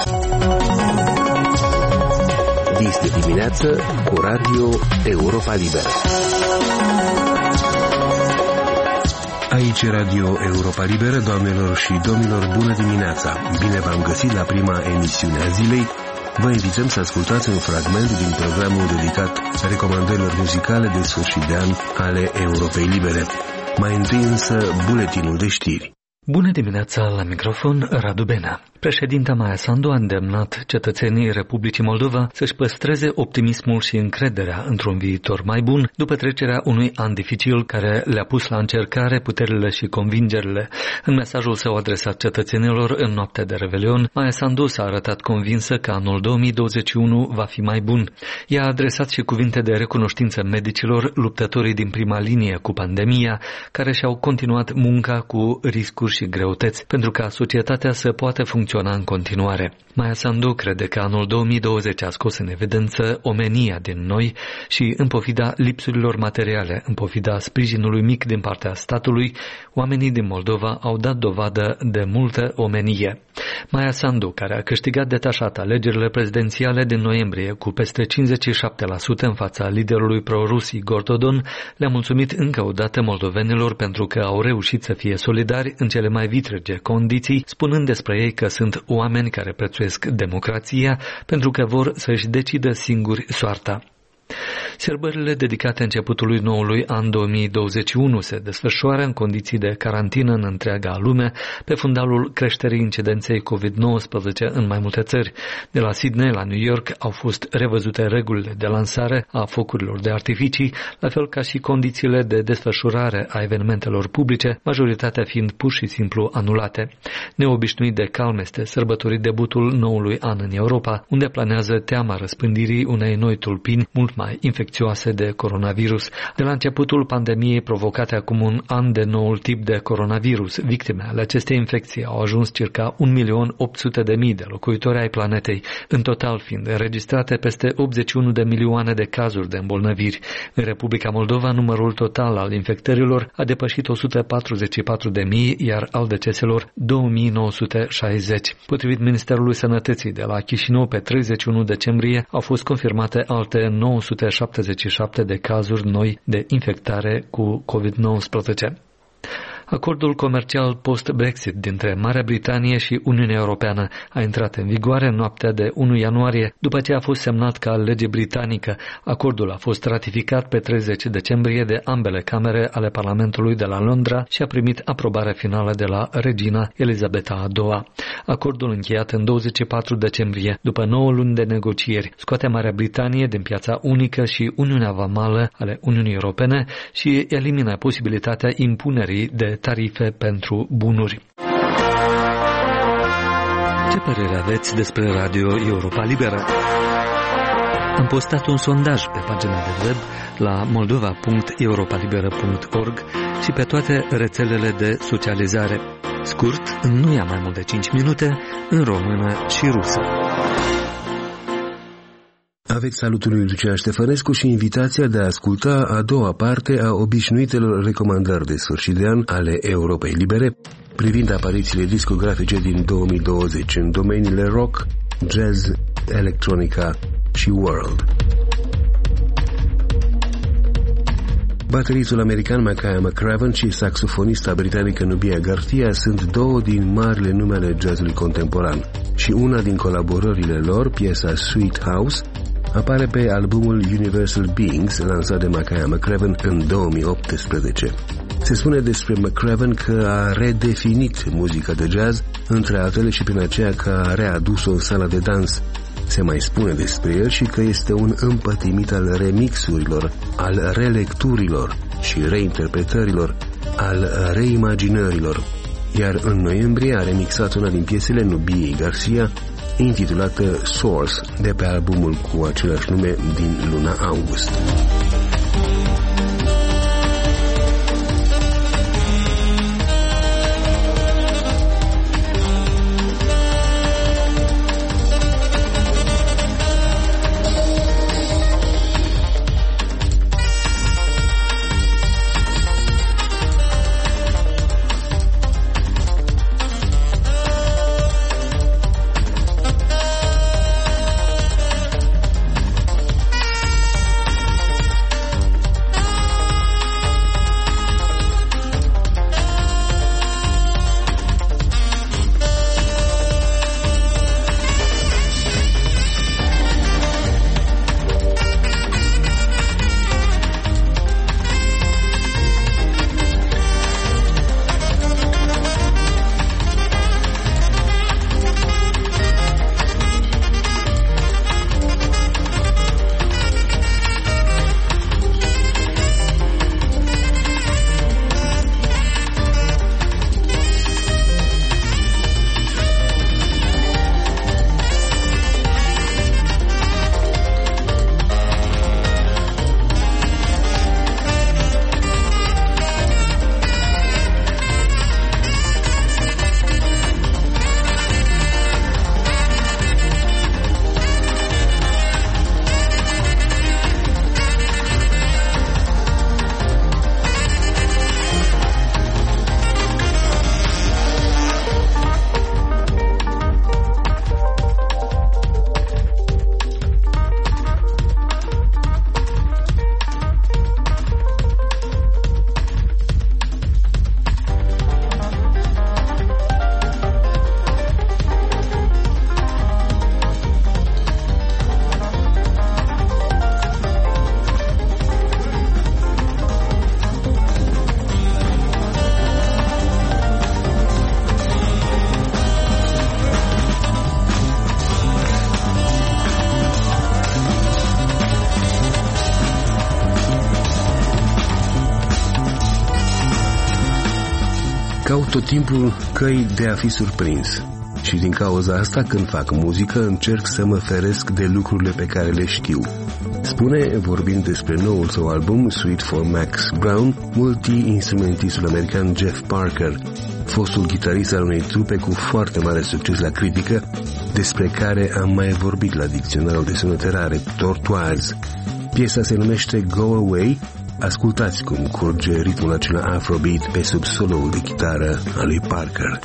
Dis de dimineață cu Radio Europa Liberă. Aici Radio Europa Liberă, doamnelor și domnilor, bună dimineața! Bine v-am găsit la prima emisiune a zilei. Vă invităm să ascultați un fragment din programul dedicat recomandărilor muzicale de sfârșit de an ale Europei Libere. Mai întâi însă buletinul de știri. Bună dimineața, la microfon Radu Benea. Președinta Maia Sandu a îndemnat cetățenii Republicii Moldova să-și păstreze optimismul și încrederea într-un viitor mai bun după trecerea unui an dificil care le-a pus la încercare puterile și convingerile. În mesajul său adresat cetățenilor în noaptea de Revelion, Maia Sandu s-a arătat convinsă că anul 2021 va fi mai bun. Ea a adresat și cuvinte de recunoștință medicilor, luptătorii din prima linie cu pandemia, care și-au continuat munca cu riscuri și greutăți, pentru ca societatea să poată funcționa în continuare. Maia Sandu crede că anul 2020 a scos în evidență omenia din noi și, în pofida lipsurilor materiale, în pofida sprijinului mic din partea statului, oamenii din Moldova au dat dovadă de multă omenie. Maia Sandu, care a câștigat detașat alegerile prezidențiale din noiembrie cu peste 57% în fața liderului pro-rus Igor Dodon, le-a mulțumit încă o dată moldovenilor pentru că au reușit să fie solidari în cele mai vitrege condiții, spunând despre ei că sunt oameni care prețuiesc democrația pentru că vor să-și decidă singuri soarta. Sărbările dedicate începutului noului an 2021 se desfășoară în condiții de carantină în întreaga lume, pe fundalul creșterii incidenței COVID-19 în mai multe țări. De la Sydney la New York au fost revăzute regulile de lansare a focurilor de artificii, la fel ca și condițiile de desfășurare a evenimentelor publice, majoritatea fiind pur și simplu anulate. Neobișnuit de calm este sărbătorit debutul noului an în Europa, unde planează teama răspândirii unei noi tulpini mult mai infecțioase de coronavirus. De la începutul pandemiei provocate acum un an de noul tip de coronavirus, victime ale acestei infecții au ajuns circa 1.800.000 de locuitori ai planetei, în total fiind înregistrate peste 81 de milioane de cazuri de îmbolnăviri. În Republica Moldova, numărul total al infectărilor a depășit 144.000, iar al deceselor 2.960. Potrivit Ministerului Sănătății de la Chișinău, pe 31 decembrie au fost confirmate alte 977 de cazuri noi de infectare cu COVID-19. Acordul comercial post-Brexit dintre Marea Britanie și Uniunea Europeană a intrat în vigoare în noaptea de 1 ianuarie, după ce a fost semnat ca lege britanică. Acordul a fost ratificat pe 30 decembrie de ambele camere ale Parlamentului de la Londra și a primit aprobarea finală de la regina Elizabeta a II-a. Acordul încheiat în 24 decembrie, după 9 luni de negocieri, scoate Marea Britanie din piața unică și Uniunea Vamală ale Uniunii Europene și elimină posibilitatea impunerii de tarife pentru bunuri. Ce părere aveți despre Radio Europa Liberă? Am postat un sondaj pe pagina de web la moldova.europalibera.org și pe toate rețelele de socializare. Scurt, nu ia mai mult de 5 minute, în română și rusă. Aveți salutul lui Lucian Ștefănescu și invitația de a asculta a doua parte a obișnuitelor recomandări de sfârșit de an ale Europei Libere, privind aparițiile discografice din 2020 în domeniile rock, jazz, electronica și world. Bateristul american Makaya McCraven și saxofonista britanică Nubia Garcia sunt două din marile nume ale jazzului contemporan și una din colaborările lor, piesa Sweet House, apare pe albumul Universal Beings, lansat de Makaya McCraven în 2018. Se spune despre McCraven că a redefinit muzica de jazz, între altele și prin aceea că a readus-o în sala de dans. Se mai spune despre el și că este un împătimit al remixurilor, al relecturilor și reinterpretărilor, al reimaginărilor. Iar în noiembrie a remixat una din piesele Nubiei Garcia, intitulată Source, de pe albumul cu același nume din luna august. tot timpul căi de a fi surprins. Și din cauza asta, când fac muzică, încerc să mă feresc de lucrurile pe care le știu. Spune, vorbind despre noul său album, Suite for Max Brown, multi-instrumentistul american Jeff Parker, fostul gitarist al unei trupe cu foarte mare succes la critică, despre care am mai vorbit la dicționarul de sunete rare, Tortoise. Piesa se numește Go Away. Ascultați cum curge ritmul acela afrobeat pe sub soloul de chitară al lui Parker.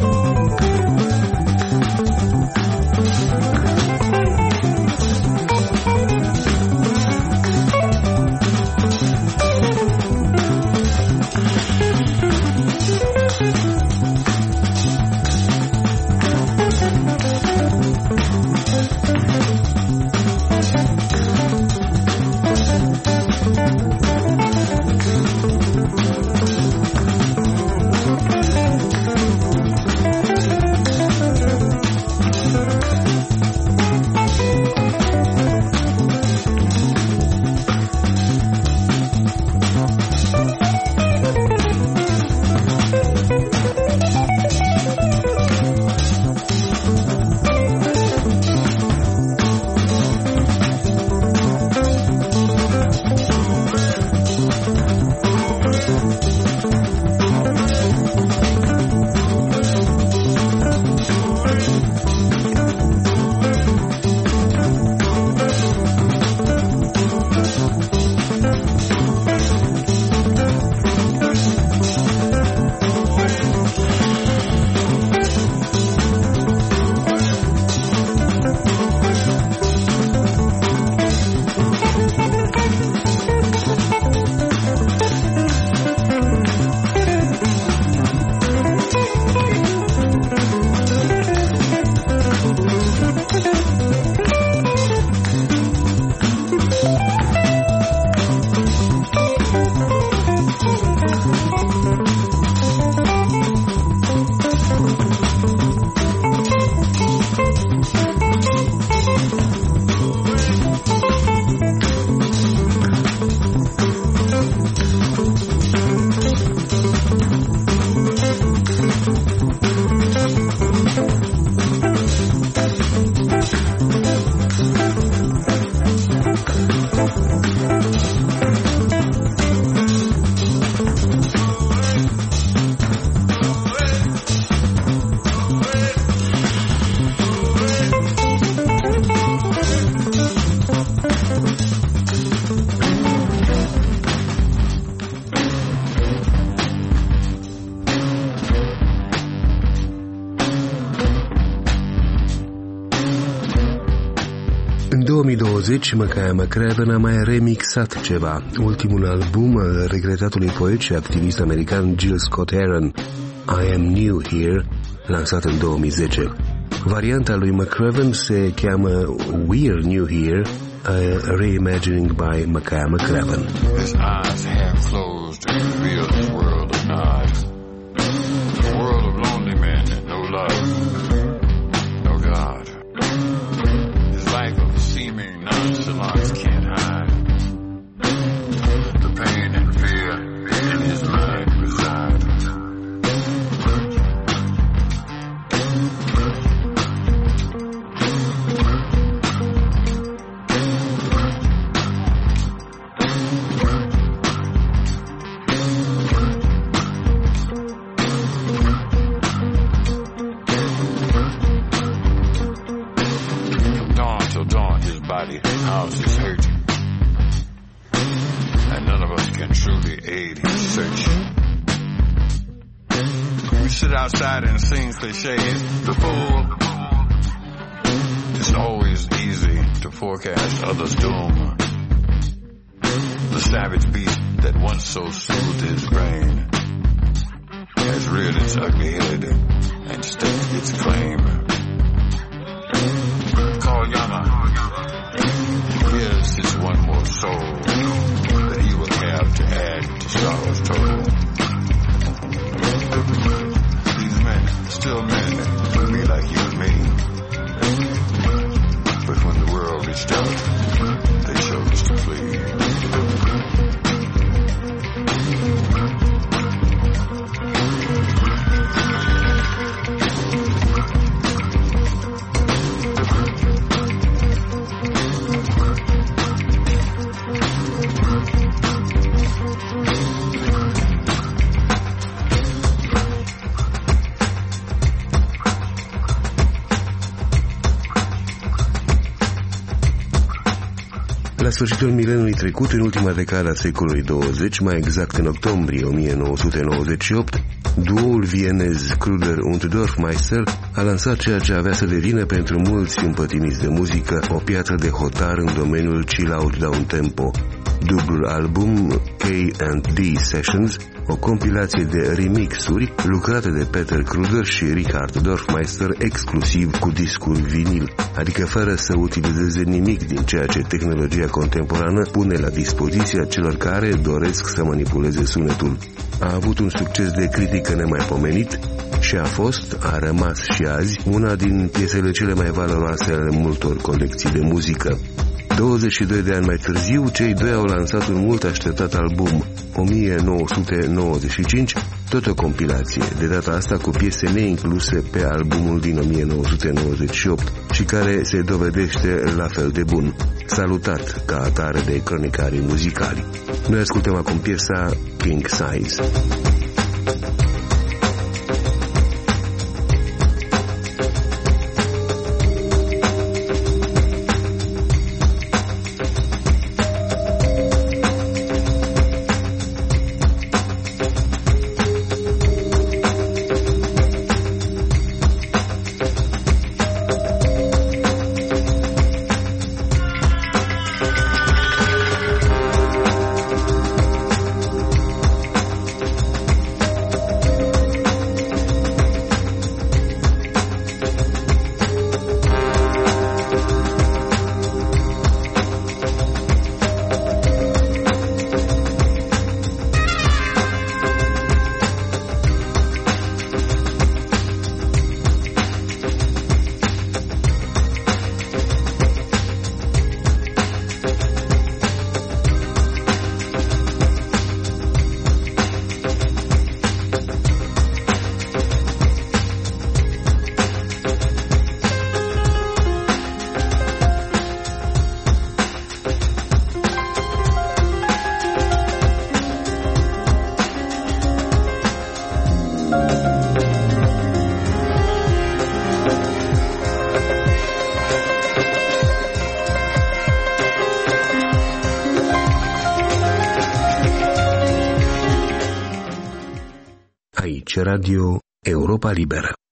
În 2020, Makaya McCraven a mai remixat ceva, ultimul album al regretatului poet și activist american Gil Scott-Heron, I Am New Here, lansat în 2010. Varianta lui McCraven se cheamă We're New Here, a reimagining by Makaya McCraven. His eyes half closed and revealed his world of not. A world of lonely men, no love, no God. His life of seeming nonchalance can't hide the pain and fear in his mind reside. House is hurting, and none of us can truly aid his search. We sit outside and sing cliches. The fool. It's always easy to forecast others' doom. The savage beast that once so soothed his brain has reared its ugly head and staked its claim. Call Yama. Here's his one more soul that he will have to add to sorrow's toll. These men, still men, will be like you and me. But when the world reached out, they chose to flee. La sfârșitul mileniului trecut, în ultima decadă a secolului 20, mai exact în octombrie 1998, duoul vienez Kruder und Dorfmeister a lansat ceea ce avea să devină pentru mulți împătimiți de muzică o piatră de hotar în domeniul chill-out down-tempo. Dublul album K&D Sessions, o compilație de remixuri lucrate de Peter Kruder și Richard Dorfmeister exclusiv cu discuri vinil, adică fără să utilizeze nimic din ceea ce tehnologia contemporană pune la dispoziția celor care doresc să manipuleze sunetul. A avut un succes de critică nemaipomenit și a rămas și azi una din piesele cele mai valoroase ale multor colecții de muzică. 22 de ani mai târziu, cei doi au lansat un mult așteptat album, 1995, tot o compilație, de data asta cu piese neincluse pe albumul din 1998 și care se dovedește la fel de bun, salutat ca atare de cronicarii muzicali. Noi ascultăm acum piesa King Size. Radio Europa Liberă.